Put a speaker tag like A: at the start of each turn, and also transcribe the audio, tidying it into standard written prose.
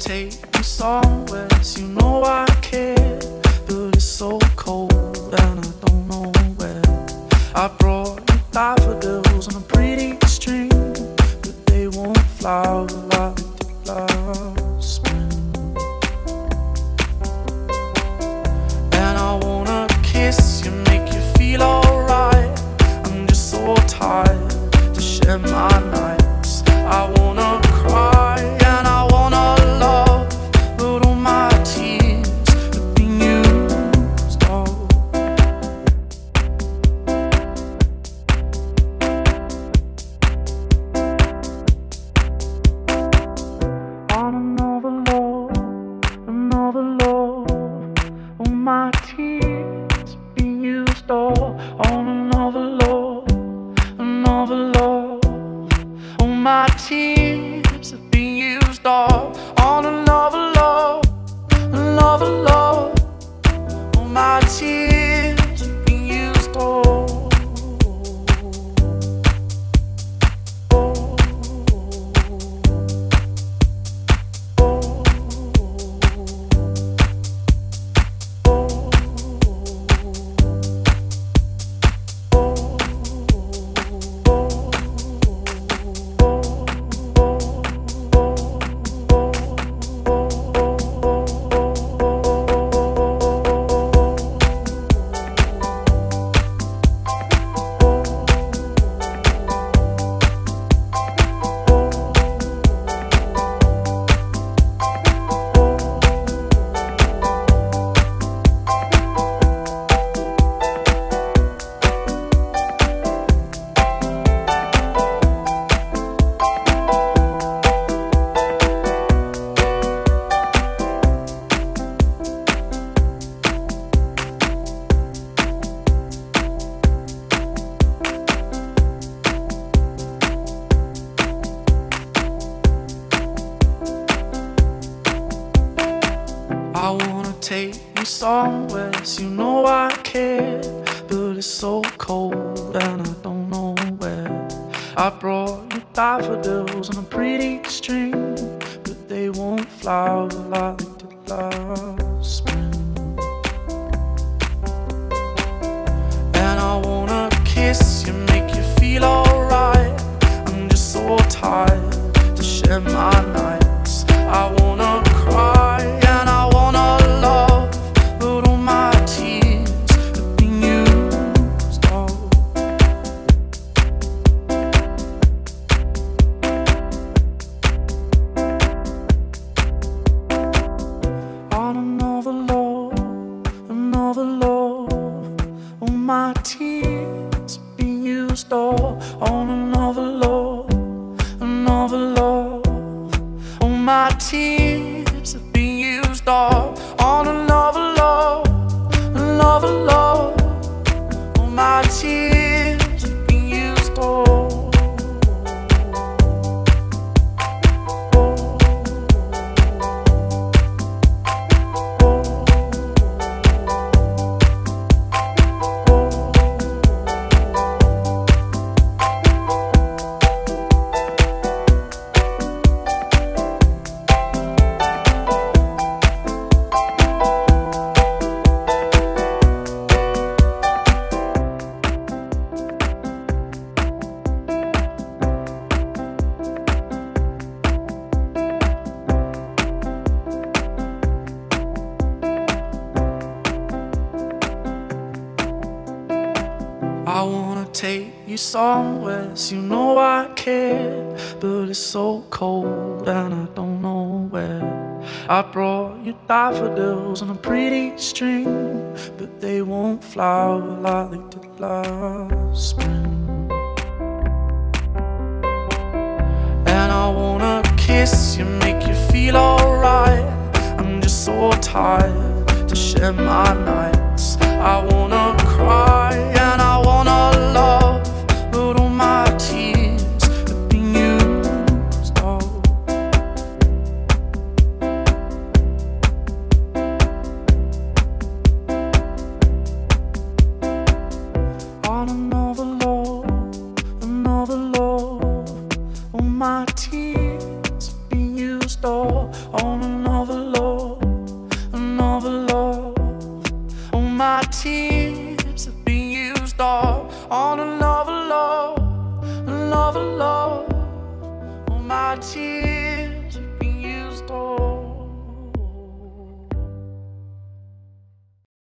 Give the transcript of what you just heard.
A: take you somewhere, you know I care, but it's so cold and I don't know where. I brought you daffodils on a pretty string, but they won't flower like they did last spring. And I wanna kiss you, make you feel alright. I'm just so tired to share my nights. I wanna cry and I wanna love, but all my tears have been used all. On another love, all my tears have been used all. On another love, all my tears have been used all. On another love, all my tears have been used all. I wanna take you somewhere, you know I care, but it's so cold and I don't know where. I brought you daffodils on a pretty string, but they won't flower like they did last spring. And I wanna kiss you, make you feel alright. I'm just so tired to share my nights. I wanna cry and I wanna love, but all my tears have been used all. On another love, all my tears have been used all. On another love, all my tears have been used all. On another love, all my tears have been used all. I wanna take you somewhere, you know I care, but it's so cold and I don't know where. I brought you daffodils on a pretty string, but they won't flower like they did last spring. And I wanna kiss you, make you feel alright. I'm just so tired to share my nights. I wanna cry and I wanna love, but all my tears have been used all. On another love, all my tears have been used all. On tears have been used all on another love, another love. Oh, my tears.